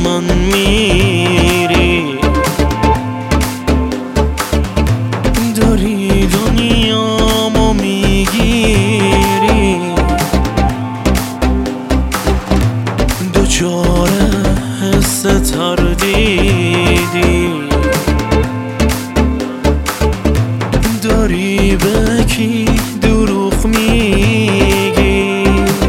من میری، داری دنیامو میگیری، دوچار حس تردیدی، داری به کی دروغ میگی.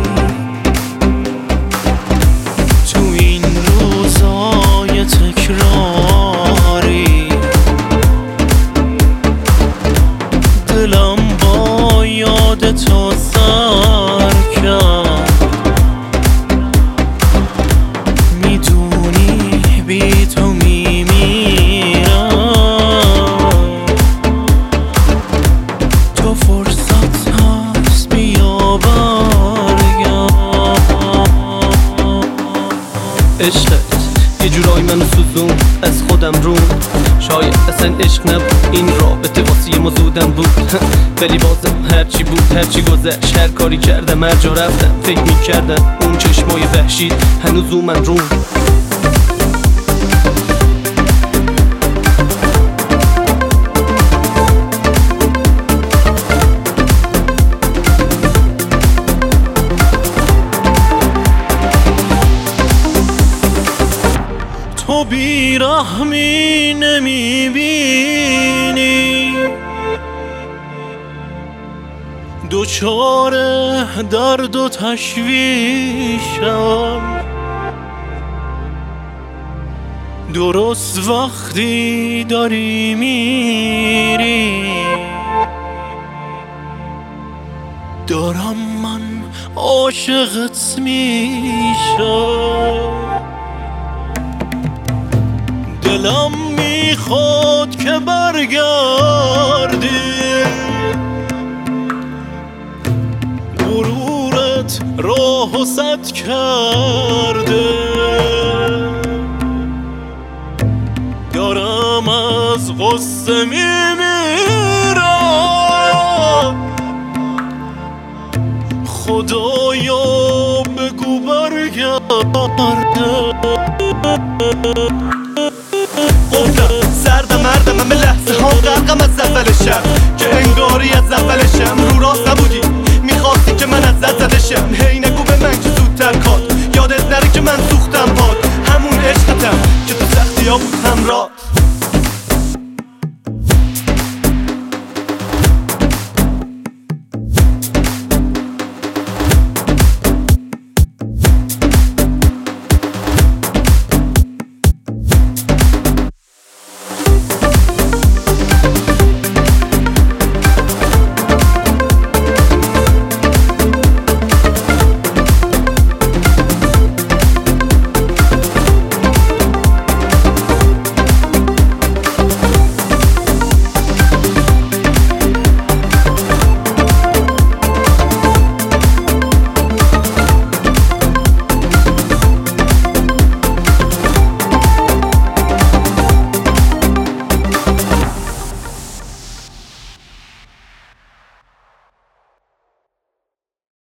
تو این روزای تکراری دلم با یاد تو سر کرد، میدونی بی تو میمیرم. تو فرصت هست بیا برگرد. عشقت یه جورایی منو سوزون از خودم رو، شاید اصلا عشق نبود این رابطه واسه ما زودم بود. ولی بازم هرچی بود هرچی گذشت، هر کاری کردم هر جا رفتم فکر میکردم اون چشمای وحشی هنوز من رو. تو بیرحمی نمیبینی، دوچار درد و تشویشم. درست وقتی داری میری، دارم من عاشقت میشم. دلم میخواد که برگردی، غرورت راهو سد کرده. دارم از غصه میمیرم، خدایا بگو برگرده. قفلم سردم مردم همه لحظه ها غرقم